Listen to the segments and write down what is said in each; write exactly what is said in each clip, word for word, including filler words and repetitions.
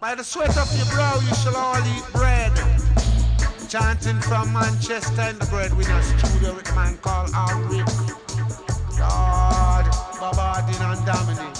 By the sweat of your brow you shall all eat bread. Chanting from Manchester in the breadwinner studio with a man called Al Rick. Lord, Babadin and Dominic.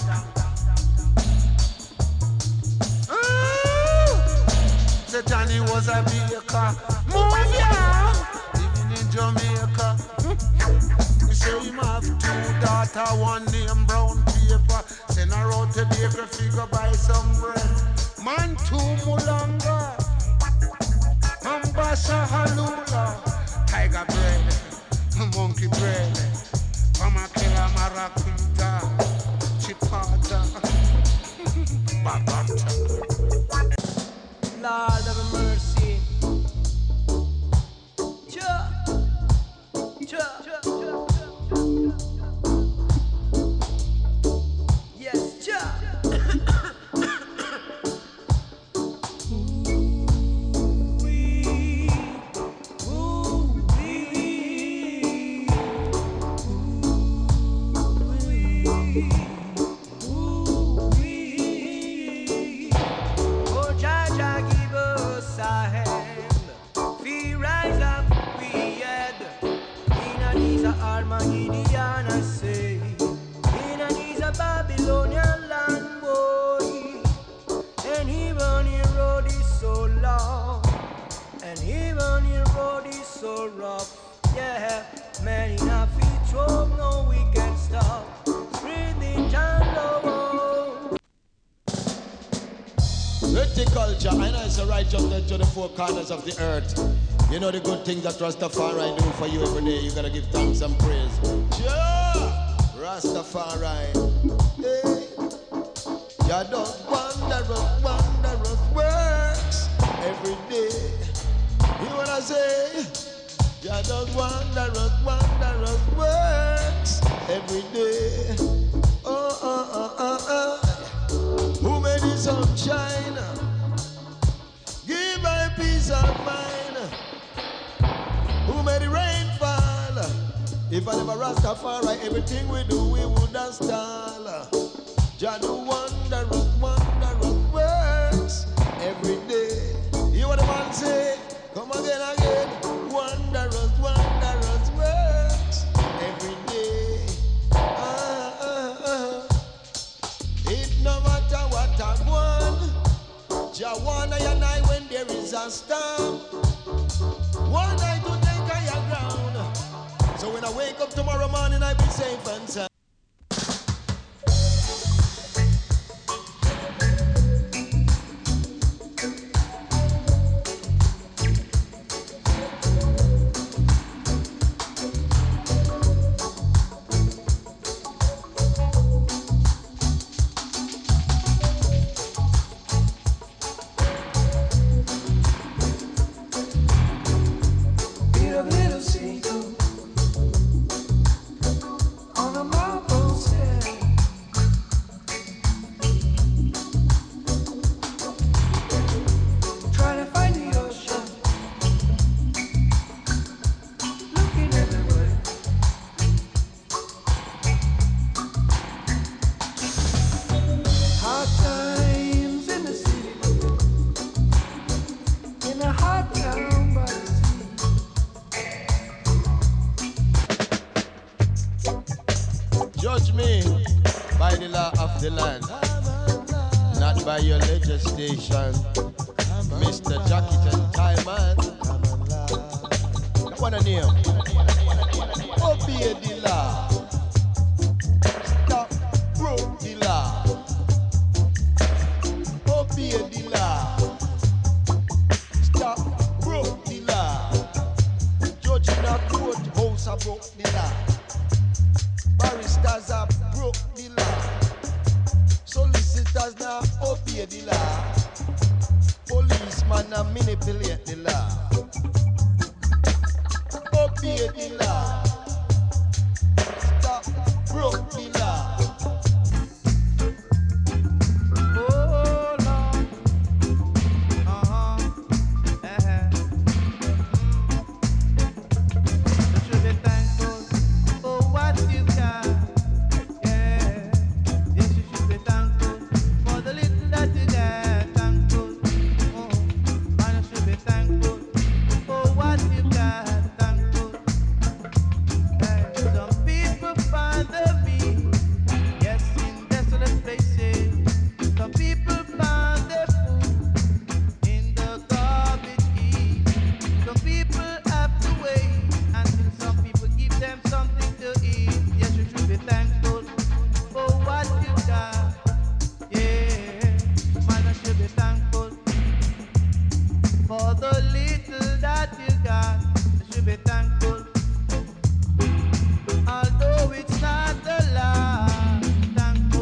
The Johnny was a baker. Move ya! Living in Jamaica. We say him have two daughters, one name brown paper. Send her out to baker figure buy some bread. Man two mulanga. Ambasha halula. Tiger bread. Monkey bread. Mama killer maracuita. Chipata. Babata. Lord of mercy. Cha, cha, cha, cha. Yes, cha. Armageddon, I say, in a is a Babylonian land, boy. And even your road is so long, and even your road is so rough. Yeah, many have feet throw, no we can stop. Breathing down low. Culture, I know it's a right jump to the four corners of the earth. You know the good things that Rastafari do for you every day. You gotta give thanks and praise. Yeah, Rastafari. Hey. You does wondrous, wondrous works every day. You wanna say? You does wondrous, wondrous works every day. Oh, oh, oh, oh, oh. Who made the sunshine? Give my peace of mind. Who made the rain fall? If I never Rastafari, everything we do, we would have stall. Jah do wondrous, wondrous works every day. You what the man say? Come again, again. Wondrous, wondrous works every day. Ah, ah, ah. It no matter what I want. Jah wanna and I when there is a storm. One night to take higher ground. So when I wake up tomorrow morning, I be safe and sound. The land, not by your legislation, Mister Jacket and Tie Man. What a name? Obey the law. Stop, broke the law. Obey the law. Stop, broke the law. Judge in a courthouse have broke the law. Barristers have broke the law. Solicitors now obey the law. Policemen now manipulate the law. Obey the law.